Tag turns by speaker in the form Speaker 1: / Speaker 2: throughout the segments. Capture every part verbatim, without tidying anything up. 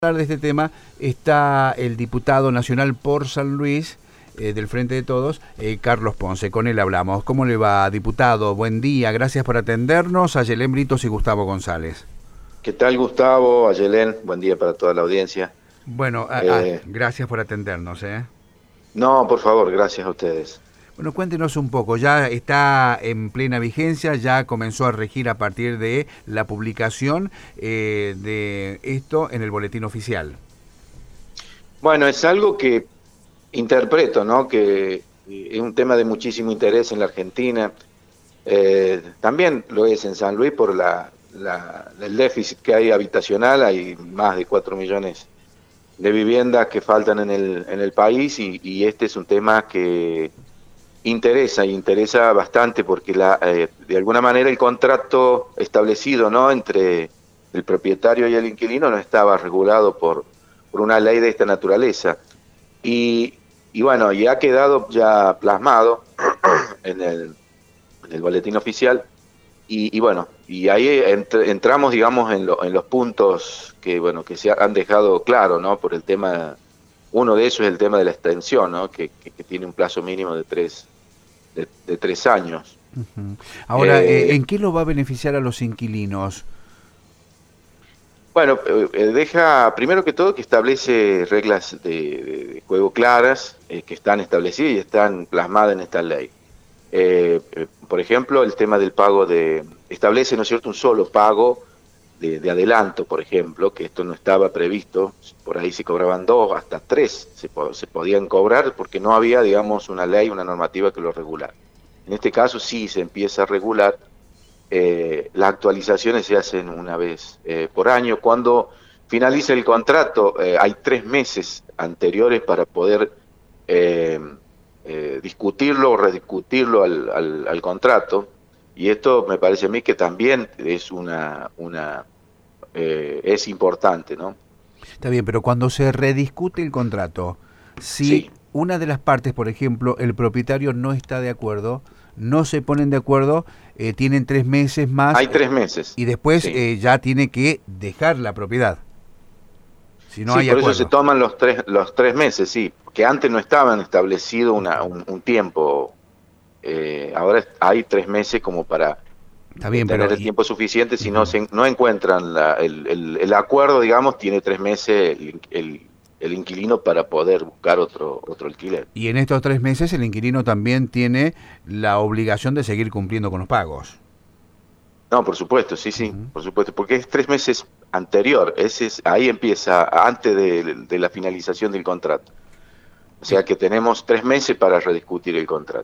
Speaker 1: Hablar de este tema está el diputado nacional por San Luis eh, del Frente de Todos, eh, Carlos Ponce. Con él hablamos. ¿Cómo le va, diputado? Buen día, gracias por atendernos. Ayelén Britos y Gustavo González.
Speaker 2: ¿Qué tal, Gustavo? Ayelén, buen día para toda la audiencia.
Speaker 1: Bueno, ah,
Speaker 2: Eh,
Speaker 1: ah, gracias por atendernos. ¿eh?
Speaker 2: no, por favor, gracias a ustedes.
Speaker 1: Bueno, cuéntenos un poco, ya está en plena vigencia, ya comenzó a regir a partir de la publicación eh, de esto en el boletín oficial.
Speaker 2: Bueno, es algo que interpreto, ¿no? Que es un tema de muchísimo interés en la Argentina. Eh, también lo es en San Luis por la, la, el déficit que hay habitacional. Hay más de cuatro millones de viviendas que faltan en el, en el país y, y este es un tema que interesa, y interesa bastante porque la, eh, de alguna manera el contrato establecido, ¿no?, entre el propietario y el inquilino no estaba regulado por, por una ley de esta naturaleza. Y, y bueno, y ha quedado ya plasmado en el, en el boletín oficial. Y, y bueno, y ahí ent entramos, digamos, en, lo, en los puntos que, bueno, que se han dejado claro, ¿no?, por el tema. Uno de esos es el tema de la extensión, ¿no?, que, que, que tiene un plazo mínimo de tres, de, de tres años.
Speaker 1: Uh-huh. Ahora,
Speaker 2: eh,
Speaker 1: ¿en qué lo va a beneficiar a los inquilinos?
Speaker 2: Bueno, eh, deja, primero que todo, que establece reglas de, de, de juego claras, eh, que están establecidas y están plasmadas en esta ley. Eh, eh, por ejemplo, el tema del pago de... Establece, ¿no es cierto?, un solo pago de, de adelanto, por ejemplo, que esto no estaba previsto. Por ahí se cobraban dos, hasta tres se, po se podían cobrar porque no había, digamos, una ley, una normativa que lo regulara. En este caso sí se empieza a regular. Eh, las actualizaciones se hacen una vez eh, por año. Cuando finaliza el contrato, eh, hay tres meses anteriores para poder eh, eh, discutirlo o rediscutirlo al, al, al contrato. Y esto me parece a mí que también es una, una eh, es importante, ¿no?
Speaker 1: Está bien, pero cuando se rediscute el contrato, si
Speaker 2: Sí.
Speaker 1: una de las partes, por ejemplo, el propietario no está de acuerdo, no se ponen de acuerdo, eh, tienen tres meses más
Speaker 2: Hay
Speaker 1: eh,
Speaker 2: tres meses.
Speaker 1: y después
Speaker 2: Sí.
Speaker 1: eh, ya tiene que dejar la propiedad. Si no
Speaker 2: Sí,
Speaker 1: hay
Speaker 2: por eso se
Speaker 1: acuerdo.
Speaker 2: toman los tres, los tres meses, sí, que antes no estaban establecido una, un, un tiempo. Eh, ahora hay tres meses como para
Speaker 1: Está bien,
Speaker 2: tener
Speaker 1: pero
Speaker 2: el
Speaker 1: y,
Speaker 2: tiempo suficiente. Si
Speaker 1: uh-huh.
Speaker 2: no se no encuentran la, el, el, el acuerdo, digamos, tiene tres meses el, el, el inquilino para poder buscar otro otro alquiler.
Speaker 1: Y en estos tres meses el inquilino también tiene la obligación de seguir cumpliendo con los pagos.
Speaker 2: No, por supuesto, sí, sí,
Speaker 1: Uh-huh.
Speaker 2: por supuesto, porque es tres meses anterior. Ese es, ahí empieza, antes de, de la finalización del contrato. O sea que tenemos tres meses para rediscutir el contrato.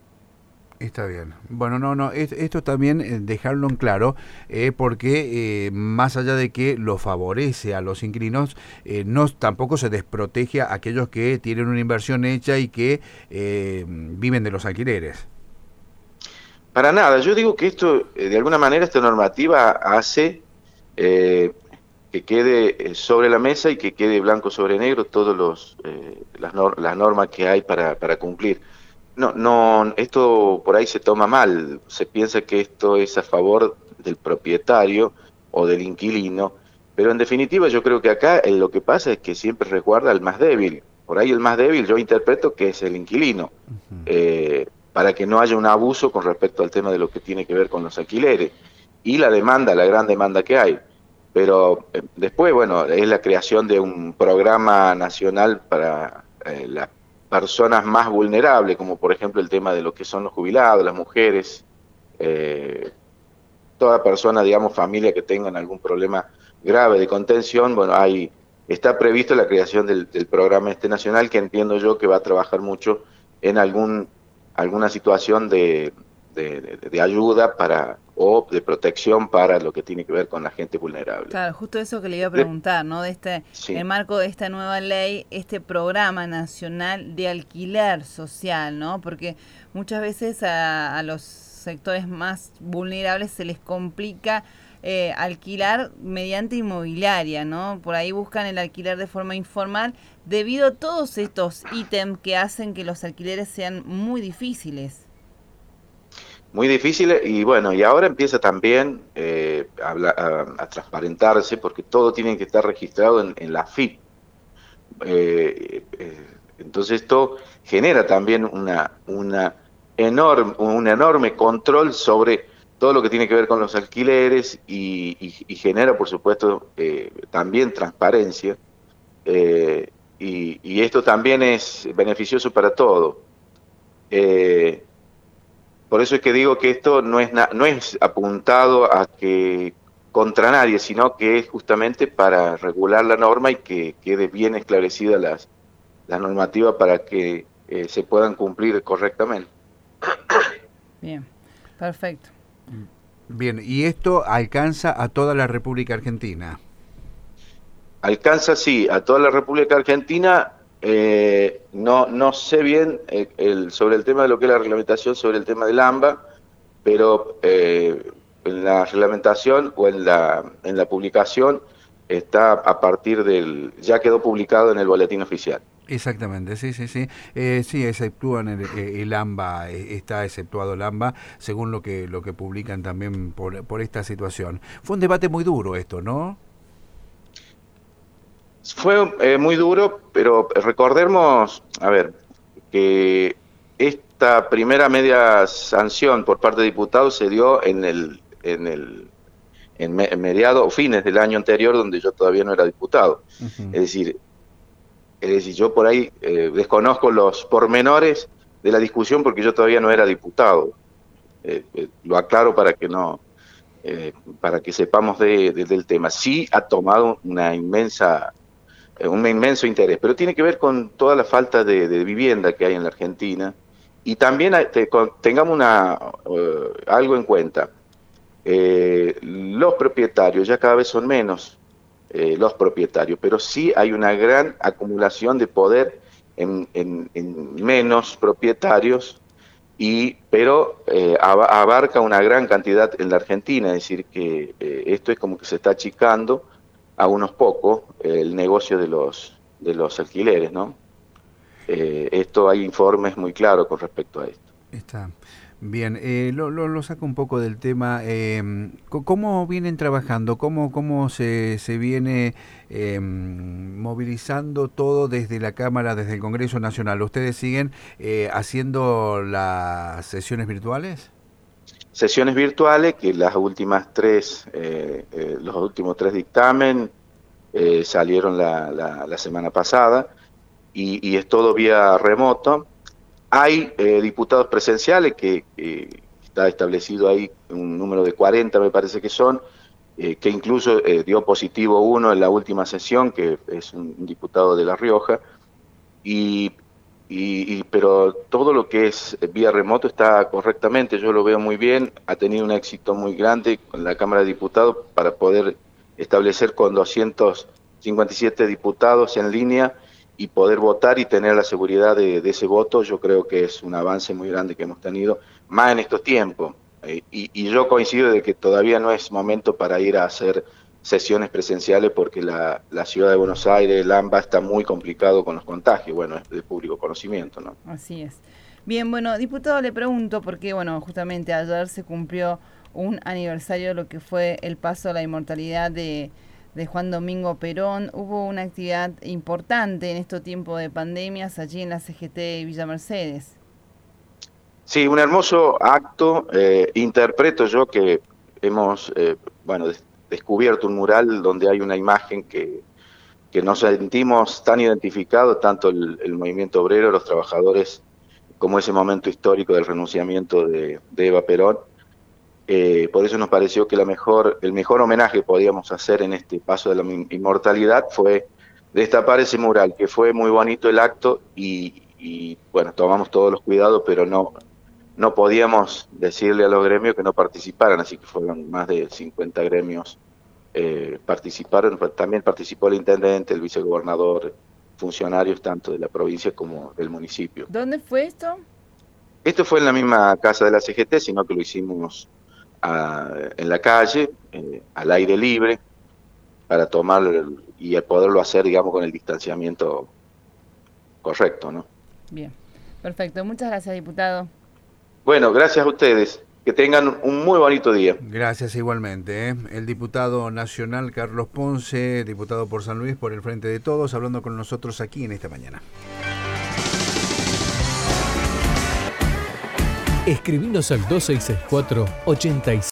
Speaker 1: Está bien. Bueno, no, no, es, esto también eh, dejarlo en claro, eh, porque eh, más allá de que lo favorece a los inquilinos, eh, no tampoco se desprotege a aquellos que tienen una inversión hecha y que eh, viven de los alquileres.
Speaker 2: Para nada, yo digo que esto, eh, de alguna manera, esta normativa hace eh, que quede eh, sobre la mesa y que quede blanco sobre negro todos los eh, las, nor las normas que hay para, para cumplir. No, no, esto por ahí se toma mal, se piensa que esto es a favor del propietario o del inquilino, pero en definitiva yo creo que acá eh, lo que pasa es que siempre resguarda al más débil. Por ahí el más débil yo interpreto que es el inquilino,
Speaker 1: Uh-huh.
Speaker 2: eh, para que no haya un abuso con respecto al tema de lo que tiene que ver con los alquileres y la demanda, la gran demanda que hay. Pero eh, después, bueno, es la creación de un programa nacional para eh, la personas más vulnerables, como por ejemplo el tema de lo que son los jubilados, las mujeres, eh, toda persona, digamos, familia que tengan algún problema grave de contención. Bueno, hay, está previsto la creación del, del programa este nacional, que entiendo yo que va a trabajar mucho en algún alguna situación de, de, de, de ayuda para o de protección para lo que tiene que ver con la gente vulnerable.
Speaker 3: Claro, justo eso que le iba a preguntar, ¿no? De este,
Speaker 2: Sí.
Speaker 3: en el marco de esta nueva ley, este programa nacional de alquiler social, ¿no? Porque muchas veces a, a los sectores más vulnerables se les complica eh, alquilar mediante inmobiliaria, ¿no? Por ahí buscan el alquiler de forma informal debido a todos estos ítems que hacen que los alquileres sean muy difíciles.
Speaker 2: muy difíciles, y bueno, y ahora empieza también eh, a, a, a transparentarse, porque todo tiene que estar registrado en, en la A F I P. Eh, eh, entonces esto genera también una, una enorme, un enorme control sobre todo lo que tiene que ver con los alquileres y, y, y genera, por supuesto, eh, también transparencia. Eh, y, y esto también es beneficioso para todo. Eh, por eso es que digo que esto no es, na, no es apuntado a que contra nadie, sino que es justamente para regular la norma y que quede bien esclarecida las, la normativa para que eh, se puedan cumplir correctamente.
Speaker 3: Bien, perfecto.
Speaker 1: Bien, y esto alcanza a toda la República Argentina.
Speaker 2: Alcanza, sí, a toda la República Argentina. Eh, no, no sé bien eh, el, sobre el tema de lo que es la reglamentación sobre el tema del AMBA, pero eh, en la reglamentación o en la, en la publicación está a partir del, ya quedó publicado en el boletín oficial.
Speaker 1: Exactamente, sí, sí, sí. Eh, sí, exceptúan el, el AMBA, está exceptuado el AMBA, según lo que lo que publican también por, por esta situación. Fue un debate muy duro esto, ¿no?
Speaker 2: Fue eh, muy duro, pero recordemos, a ver, que esta primera media sanción por parte de diputados se dio en el, en el en, me, en mediados o fines del año anterior, donde yo todavía no era diputado. Uh-huh. Es decir, es decir, yo por ahí eh, desconozco los pormenores de la discusión porque yo todavía no era diputado. Eh, eh, lo aclaro para que no, eh, para que sepamos de, de, del tema. Sí ha tomado una inmensa un inmenso interés, pero tiene que ver con toda la falta de, de vivienda que hay en la Argentina, y también hay, te, con, tengamos una, uh, algo en cuenta. Eh, los propietarios ya cada vez son menos eh, los propietarios, pero sí hay una gran acumulación de poder en, en, en menos propietarios, y pero eh, abarca una gran cantidad en la Argentina, es decir, que eh, esto es como que se está achicando a unos pocos eh, el negocio de los de los alquileres, ¿no? Eh, esto hay informes muy claros con respecto a esto.
Speaker 1: Está bien, eh, lo, lo, lo saco un poco del tema. Eh, ¿Cómo vienen trabajando? ¿Cómo, cómo se, se viene eh, movilizando todo desde la Cámara, desde el Congreso Nacional? ¿Ustedes siguen eh, haciendo las sesiones virtuales?
Speaker 2: Sesiones virtuales, que las últimas tres, eh, eh, los últimos tres dictamen eh, salieron la, la, la semana pasada, y, y es todo vía remoto. Hay eh, diputados presenciales, que eh, está establecido ahí un número de cuarenta, me parece que son, eh, que incluso eh, dio positivo uno en la última sesión, que es un, un diputado de La Rioja, y Y, y, pero todo lo que es vía remoto está correctamente, yo lo veo muy bien, ha tenido un éxito muy grande con la Cámara de Diputados para poder establecer con doscientos cincuenta y siete diputados en línea y poder votar y tener la seguridad de, de ese voto. Yo creo que es un avance muy grande que hemos tenido, más en estos tiempos, eh, y, y yo coincido de que todavía no es momento para ir a hacer sesiones presenciales porque la, la ciudad de Buenos Aires, el AMBA, está muy complicado con los contagios, bueno, es de público conocimiento, ¿no?
Speaker 3: Así es. Bien, bueno, diputado, le pregunto porque, bueno, justamente ayer se cumplió un aniversario de lo que fue el paso a la inmortalidad de, de Juan Domingo Perón. Hubo una actividad importante en estos tiempos de pandemias allí en la C G T de Villa Mercedes.
Speaker 2: Sí, un hermoso acto. Eh, interpreto yo que hemos, eh, bueno, descubierto un mural donde hay una imagen que, que nos sentimos tan identificados, tanto el, el movimiento obrero, los trabajadores, como ese momento histórico del renunciamiento de, de Eva Perón. Eh, por eso nos pareció que la mejor, el mejor homenaje que podíamos hacer en este paso de la inmortalidad fue destapar ese mural, que fue muy bonito el acto, y, y bueno, tomamos todos los cuidados, pero no, no podíamos decirle a los gremios que no participaran, así que fueron más de cincuenta gremios eh, participaron. También participó el intendente, el vicegobernador, funcionarios tanto de la provincia como del municipio.
Speaker 3: ¿Dónde fue esto?
Speaker 2: Esto fue en la misma casa de la C G T, sino que lo hicimos a, en la calle, eh, al aire libre, para tomar y poderlo hacer, digamos, con el distanciamiento correcto, ¿no?
Speaker 3: Bien, perfecto. Muchas gracias, diputado.
Speaker 2: Bueno, gracias a ustedes. Que tengan un muy bonito día.
Speaker 1: Gracias igualmente. ¿eh? El diputado nacional Carlos Ponce, diputado por San Luis, por el Frente de Todos, hablando con nosotros aquí en esta mañana.
Speaker 4: Escribinos al dos seis seis cuatro, ochenta y